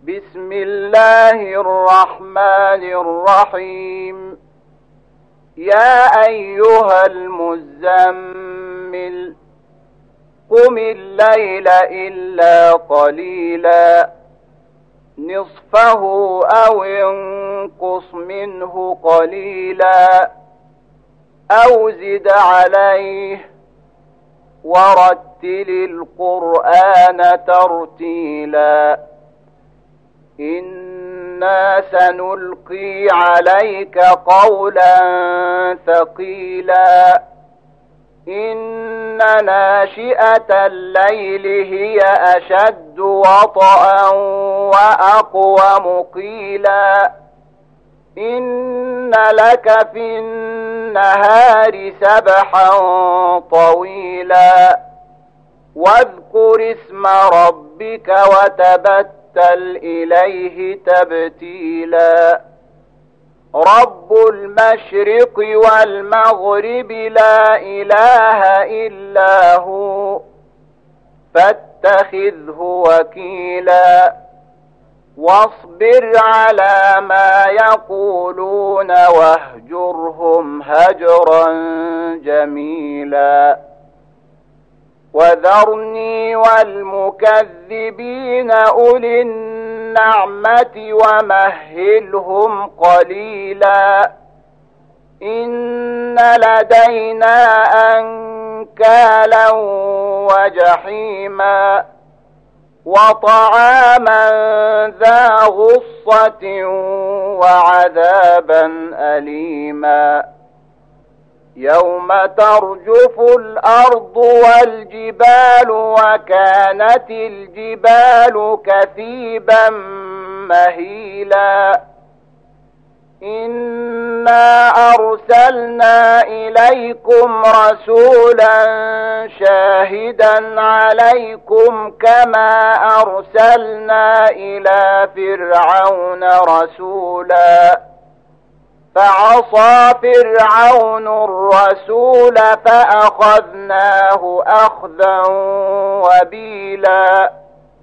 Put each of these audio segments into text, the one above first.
بسم الله الرحمن الرحيم. يا أيها المزمل قم الليل إلا قليلا نصفه أو انقص منه قليلا أو زد عليه ورتل القرآن ترتيلا إنا سنلقي عليك قولا ثقيلا إن ناشئة الليل هي أشد وطئا وأقوم قيلا إن لك في النهار سبحا طويلا واذكر اسم ربك وتبتل إليه تبتيلا رب المشرق والمغرب لا إله إلا هو فاتخذه وكيلا واصبر على ما يقولون واهجرهم هجرا جميلا وذرني والمكذبين أولي النعمة ومهلهم قليلا إن لدينا أنكالا وجحيما وطعاما ذا غصة وعذابا أليما يوم ترجف الأرض والجبال وكانت الجبال كثيبا مهيلا إنا أرسلنا إليكم رسولا شاهدا عليكم كما أرسلنا إلى فرعون رسولا فعصى فرعون الرسول فأخذناه أخذا وبيلا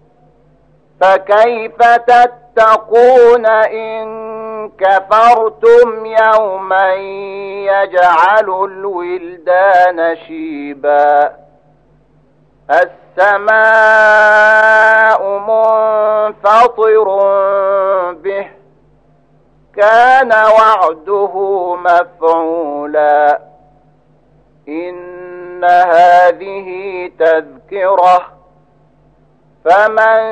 فكيف تتقون إن كفرتم يوما يجعل الولدان شيبا السماء منفطر به كان وعده مفعولا إن هذه تذكرة فمن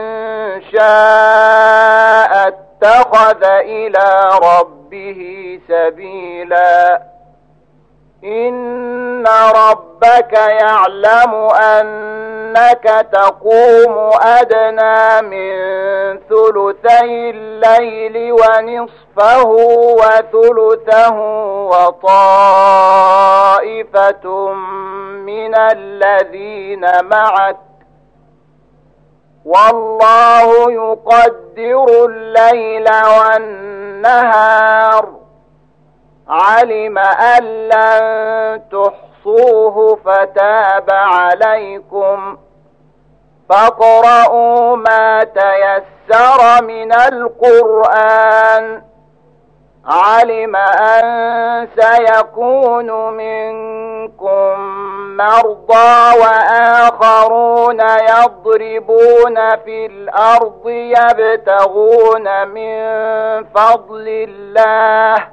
شاء اتخذ إلى ربه سبيلا إن ربك يعلم أنك تقوم أدنى من ثلثي الليل ونصفه وثلثه وطائفة من الذين معك والله يقدر الليل والنهار علم أن لن تحصوه فتاب عليكم فاقرؤوا ما تيسر من القرآن علم أن سيكون منكم مرضى وآخرون يضربون في الأرض يبتغون من فضل الله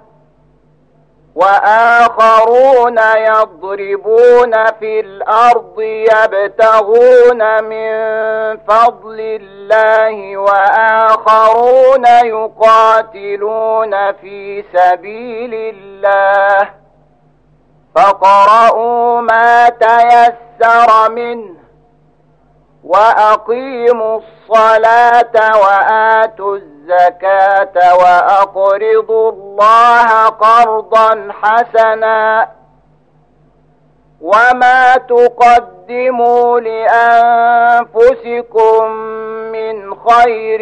وآخرون يضربون في الأرض يبتغون من فضل الله وآخرون يقاتلون في سبيل الله فاقرؤوا ما تيسر منه وأقيموا الصلاة وآتوا الزكاة وأقرضوا الله قرضا حسنا وما تقدموا لأنفسكم من خير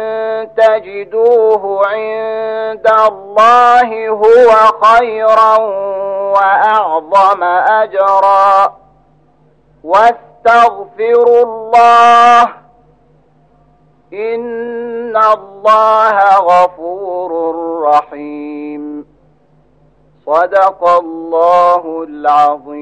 تجدوه عند الله هو خيرا وأعظم أجرا واستغفروا الله إن الله غفور رحيم. صدق الله العظيم.